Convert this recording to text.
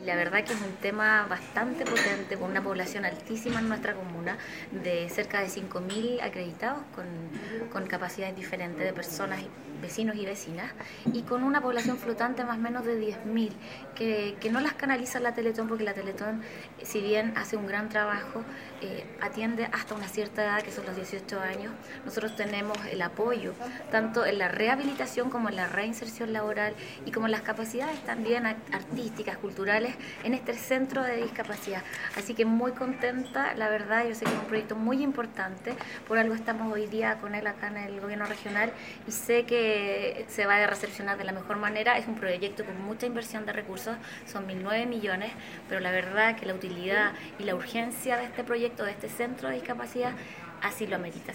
La verdad que es un tema bastante potente, con una población altísima en nuestra comuna, de cerca de 5.000 acreditados con capacidades diferentes de personas, vecinos y vecinas, y con una población flotante más o menos de 10.000, que no las canaliza la Teletón, porque la Teletón, si bien hace un gran trabajo, atiende hasta una cierta edad, que son los 18 años. Nosotros tenemos el apoyo, tanto en la rehabilitación como en la reinserción laboral, y como en las capacidades también artísticas, culturales, en este centro de discapacidad. Así que muy contenta, la verdad. Yo sé que es un proyecto muy importante, por algo estamos hoy día con él acá en el gobierno regional, y sé que se va a recepcionar de la mejor manera. Es un proyecto con mucha inversión de recursos, son 1.009 millones, pero la verdad que la utilidad y la urgencia de este proyecto, de este centro de discapacidad, así lo amerita.